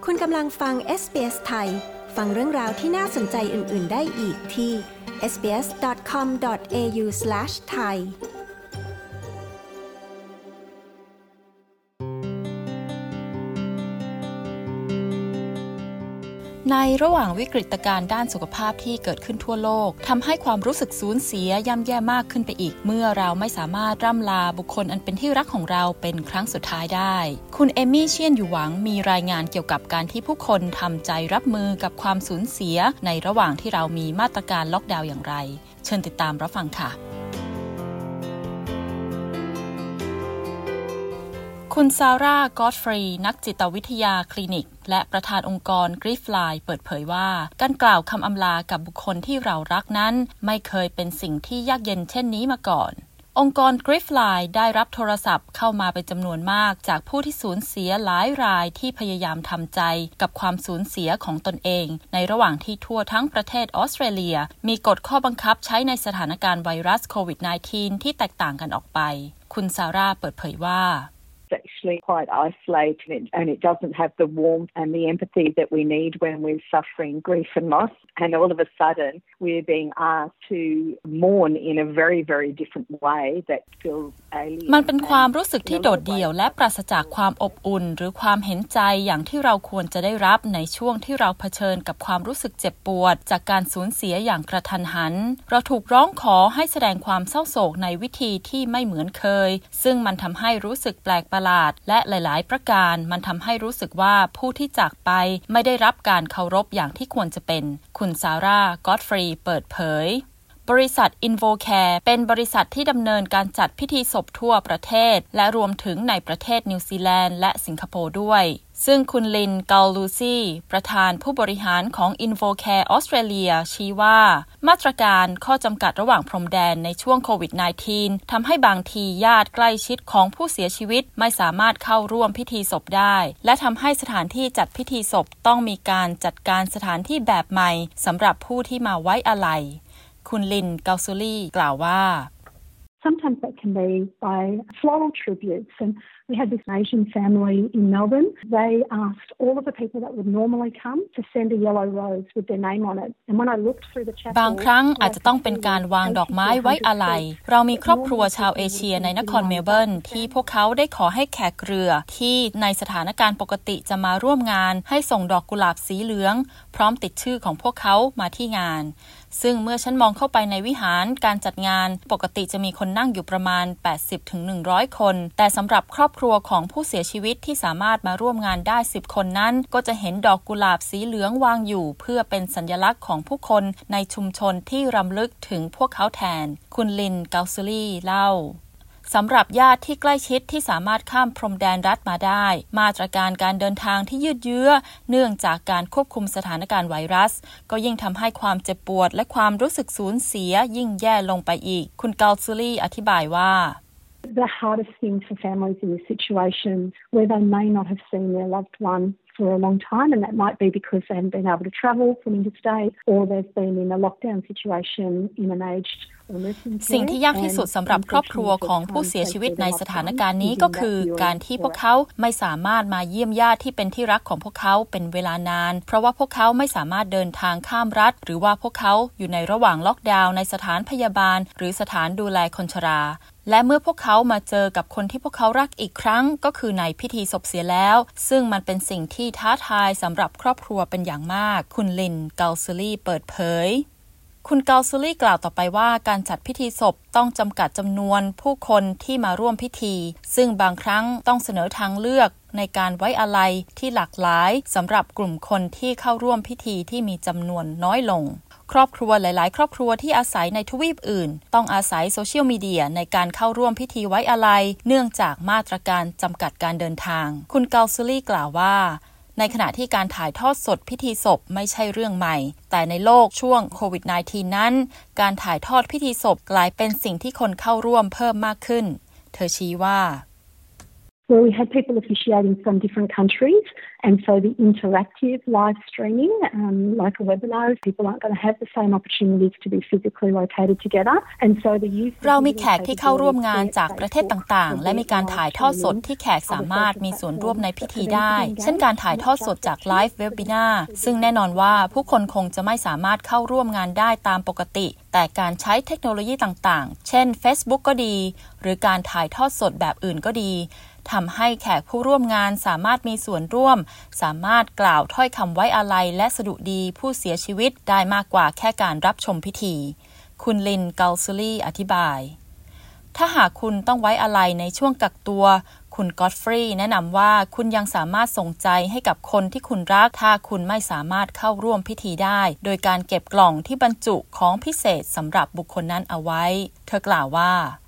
คุณกำลังฟัง SBS ไทยฟังเรื่องราวที่น่าสนใจอื่นๆได้อีกที่ sbs.com.au/thai ในระหว่างวิกฤตการณ์ด้านสุขภาพที่เกิดขึ้นทั่วโลกทำให้ความรู้สึกสูญเสียย่ำแย่มากขึ้นไปอีกเมื่อเราไม่สามารถร่ำลาบุคคลอันเป็นที่รักของเราเป็นครั้งสุดท้ายได้คุณเอมี่เชียนอยู่หวังมีรายงานเกี่ยวกับการที่ผู้คนทำใจรับมือกับความสูญเสียในระหว่างที่เรามีมาตรการล็อกดาวน์อย่างไรเชิญติดตามรับฟังค่ะคุณซาร่า กอตฟรีย์นักจิตวิทยาคลินิกและประธานองค์กร Griefline เปิดเผยว่าการกล่าวคำอำลากับบุคคลที่เรารักนั้นไม่เคยเป็นสิ่งที่ยากเย็นเช่นนี้มาก่อนองค์กร Griefline ได้รับโทรศัพท์เข้ามาเป็นจำนวนมากจากผู้ที่สูญเสียหลายรายที่พยายามทำใจกับความสูญเสียของตนเองในระหว่างที่ทั่วทั้งประเทศออสเตรเลียมีกฎข้อบังคับใช้ในสถานการณ์ไวรัสโควิด -19 ที่แตกต่างกันออกไปคุณซาร่าเปิดเผยว่า actually quite isolated and it doesn't have the warmth and the empathy that we need when we're suffering grief and loss and all of a sudden we're being asked to mourn in a very very different way that feels alien มันเป็นความรู้สึกที่โดดเดี่ยวและปราศจากความอบอุ่นหรือความเห็นใจอย่างที่เราควรจะได้รับในช่วงที่เราเผชิญกับความรู้สึกเจ็บปวดจากการสูญเสียอย่างกระทันหันเราถูกร้องขอให้แสดงความเศร้าโศกในวิธีที่ไม่เหมือนเคยซึ่งมันทำให้รู้สึกแปลกประหลาดและหลายๆประการมันทำให้รู้สึกว่าผู้ที่จากไปไม่ได้รับการเคารพอย่างที่ควรจะเป็นคุณซาร่า กอตฟรีย์เปิดเผยบริษัท InvoCare เป็นบริษัทที่ดำเนินการจัดพิธีศพทั่วประเทศและรวมถึงในประเทศนิวซีแลนด์และสิงคโปร์ด้วยซึ่งคุณลิน เกาลูซี่ประธานผู้บริหารของ InvoCare ออสเตรเลียชี้ว่ามาตรการข้อจำกัดระหว่างพรมแดนในช่วงโควิด -19 ทำให้บางทีญาติใกล้ชิดของผู้เสียชีวิตไม่สามารถเข้าร่วมพิธีศพได้และทำให้สถานที่จัดพิธีศพต้องมีการจัดการสถานที่แบบใหม่สำหรับผู้ที่มาไว้อาลัยคุณลิน เกาซูลี่กล่าวว่า Sometimes that can be by floral tributes and we had this Asian family in Melbourne. They asked all of the people that would normally come to send a yellow rose with their name on it. And when I looked through the chapel บางครั้งอาจจะต้องเป็นการวางดอกไม้ไว้อาลัยเรามีครอบครัวชาวเอเชียในนครเมลเบิร์นที่พวกเขาได้ขอให้แขกเรือที่ในสถานการณ์ปกติจะมาร่วมงานให้ส่งดอกกุหลาบสีเหลืองพร้อมติดชื่อของพวกเขามาที่งานซึ่งเมื่อฉันมองเข้าไปในวิหารการจัดงานปกติจะมีคนนั่งอยู่ประมาณ 80-100 คนแต่สำหรับครอบครัวของผู้เสียชีวิตที่สามารถมาร่วมงานได้10คนนั้นก็จะเห็นดอกกุหลาบสีเหลืองวางอยู่เพื่อเป็นสัญลักษณ์ของผู้คนในชุมชนที่รำลึกถึงพวกเขาแทนคุณลิน เกาซูลี่เล่าสำหรับญาติที่ใกล้ชิดที่สามารถข้ามพรมแดนรัฐมาได้มาตรการการเดินทางที่ยืดเยื้อเนื่องจากการควบคุมสถานการณ์ไวรัสก็ยิ่งทำให้ความเจ็บปวดและความรู้สึกสูญเสียยิ่งแย่ลงไปอีกคุณเกาซูลี่อธิบายว่า The hardest thing for families in this situation where they may not have seen their loved one for a long time and that might be because they haven't been able to travel from interstate or they've been in a lockdown situation in an aged สิ่งที่ยากที่สุดสำหรับครอบครัวของผู้เสียชีวิตในสถานการณ์นี้ก็คือการที่พวกเขาไม่สามารถมาเยี่ยมญาติที่เป็นที่รักของพวกเขาเป็นเวลานานเพราะว่าพวกเขาไม่สามารถเดินทางข้ามรัฐหรือว่าพวกเขาอยู่ในระหว่างล็อกดาวน์ในสถานพยาบาลหรือสถานดูแลคนชราและเมื่อพวกเขามาเจอกับคนที่พวกเขารักอีกครั้งก็คือในพิธีศพเสียแล้วซึ่งมันเป็นสิ่งที่ท้าทายสำหรับครอบครัวเป็นอย่างมากคุณลิน เกาซูลี่เปิดเผยคุณเกาซูลี่กล่าวต่อไปว่าการจัดพิธีศพต้องจำกัดจำนวนผู้คนที่มาร่วมพิธีซึ่งบางครั้งต้องเสนอทางเลือกในการไว้อาลัยที่หลากหลายสำหรับกลุ่มคนที่เข้าร่วมพิธีที่มีจำนวนน้อยลงครอบครัวหลายๆครอบครัวที่อาศัยในทวีปอื่นต้องอาศัยโซเชียลมีเดียในการเข้าร่วมพิธีไว้อาลัยเนื่องจากมาตรการจำกัดการเดินทางคุณเกาซูลี่กล่าวว่าในขณะที่การถ่ายทอดสดพิธีศพไม่ใช่เรื่องใหม่แต่ในโลกช่วงโควิด -19 นั้นการถ่ายทอดพิธีศพกลายเป็นสิ่งที่คนเข้าร่วมเพิ่มมากขึ้นเธอชี้ว่า where we had people officiating from different countries, and so the interactive live streaming, like a webinar, people aren't going to have the same opportunities to be physically located together, and so the use เรามีแขกที่เข้าร่วมงานจากประเทศต่างๆและมีการถ่ายทอดสดที่แขกสามารถมีส่วนร่วมในพิธีได้เช่นการถ่ายทอดสดจากไลฟ์เว็บบินาร์ซึ่งแน่นอนว่าผู้คนคงจะไม่สามารถเข้าร่วมงานได้ตามปกติแต่การใช้เทคโนโลยีต่างๆเช่น Facebook ก็ดีหรือการถ่ายทอดสดแบบอื่นก็ดีทำให้แขกผู้ร่วมงานสามารถมีส่วนร่วมสามารถกล่าวถ้อยคำไว้อาลัยและสดุดีผู้เสียชีวิตได้มากกว่าแค่การรับชมพิธีคุณลิน กัลซูลี่อธิบายถ้าหากคุณต้องไว้อาลัยในช่วงกักตัวคุณก็อตฟรีย์แนะนำว่าคุณยังสามารถส่งใจให้กับคนที่คุณรักถ้าคุณไม่สามารถเข้าร่วมพิธีได้โดยการเก็บกล่องที่บรรจุของพิเศษสำหรับบุคคลนั้นเอาไว้เธอกล่าวว่า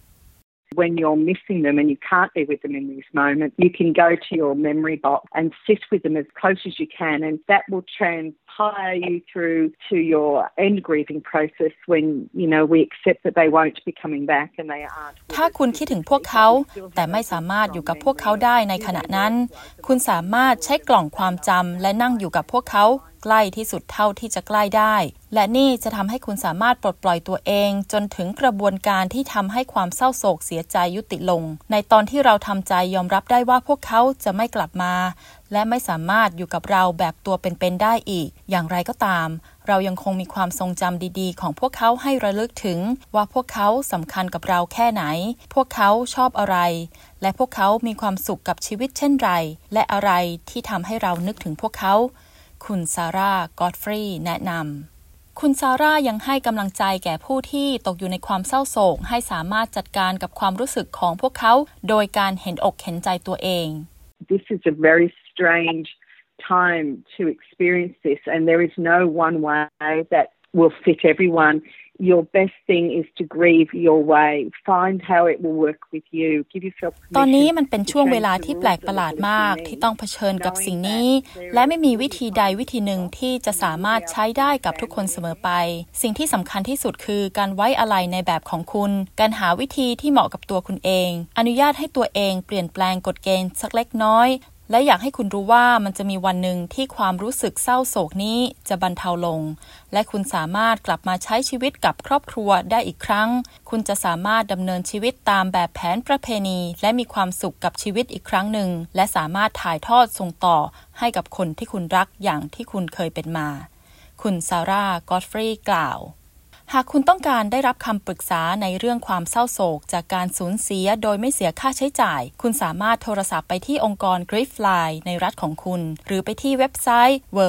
When you're missing them and you can't be with them in this moment, you can go to your memory box and sit with them as close as you can, and that will transpire you through to your end grieving process when, you know, we accept that they won't be coming back and they aren't. ถ้าคุณคิดถึงพวกเขาแต่ไม่สามารถอยู่กับพวกเขาได้ในขณะนั้นคุณสามารถใช้กล่องความจำและนั่งอยู่กับพวกเขาใกล้ที่สุดเท่าที่จะใกล้ได้และนี่จะทำให้คุณสามารถปลดปล่อยตัวเองจนถึงกระบวนการที่ทำให้ความเศร้าโศกเสียใจยุติลงในตอนที่เราทำใจยอมรับได้ว่าพวกเขาจะไม่กลับมาและไม่สามารถอยู่กับเราแบบตัวเป็นๆได้อีกอย่างไรก็ตามเรายังคงมีความทรงจำดีๆของพวกเขาให้ระลึกถึงว่าพวกเขาสำคัญกับเราแค่ไหนพวกเขาชอบอะไรและพวกเขามีความสุขกับชีวิตเช่นไรและอะไรที่ทำให้เรานึกถึงพวกเขาคุณซาร่า ก็อตฟรีย์แนะนำคุณซาร่ายังให้กำลังใจแก่ผู้ที่ตกอยู่ในความเศร้าโศกให้สามารถจัดการกับความรู้สึกของพวกเขาโดยการเห็นอกเห็นใจตัวเอง This is a very strange time to experience this, and there is no one way that will fit everyone.Your best thing is to grieve your way. Find how it will work with you. Give yourself permission. ตอนนี้มันเป็นช่วงเวลาที่แปลกประหลาดมากที่ต้องเผชิญกับสิ่งนี้และไม่มีวิธีใดวิธีหนึ่งที่จะสามารถใช้ได้กับทุกคนเสมอไปสิ่งที่สำคัญที่สุดคือการไว้อาลัยในแบบของคุณการหาวิธีที่เหมาะกับตัวคุณเองอนุญาตให้ตัวเองเปลี่ยนแปลงกฎเกณฑ์สักเล็กน้อยและอยากให้คุณรู้ว่ามันจะมีวันหนึ่งที่ความรู้สึกเศร้าโศกนี้จะบรรเทาลงและคุณสามารถกลับมาใช้ชีวิตกับครอบครัวได้อีกครั้งคุณจะสามารถดำเนินชีวิตตามแบบแผนประเพณีและมีความสุขกับชีวิตอีกครั้งหนึ่งและสามารถถ่ายทอดส่งต่อให้กับคนที่คุณรักอย่างที่คุณเคยเป็นมาคุณซาร่า ก็อตฟรีย์กล่าวหากคุณต้องการได้รับคำปรึกษาในเรื่องความเศร้าโศกจากการสูญเสียโดยไม่เสียค่าใช้จ่ายคุณสามารถโทรศัพท์ไปที่องค์กร Griefline ในรัฐของคุณหรือไปที่เว็บไซต์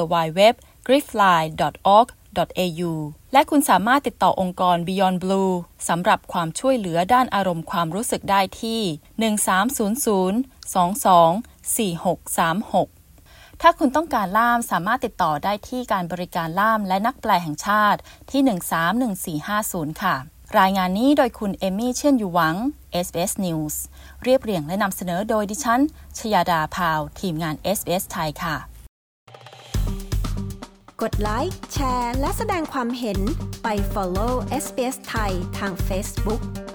www.griefline.org.au และคุณสามารถติดต่อองค์กร Beyond Blue สำหรับความช่วยเหลือด้านอารมณ์ความรู้สึกได้ที่1300 22 4636ถ้าคุณต้องการล่ามสามารถติดต่อได้ที่การบริการล่ามและนักแปลแห่งชาติที่131450ค่ะรายงานนี้โดยคุณเอมี่เชียนอยู่หวัง SBS News เรียบเรียงและนำเสนอโดยดิฉันชยาดาพาวทีมงาน SBS ไทยค่ะกดไลค์แชร์และแสดงความเห็นไป follow SBS ไทยทาง Facebook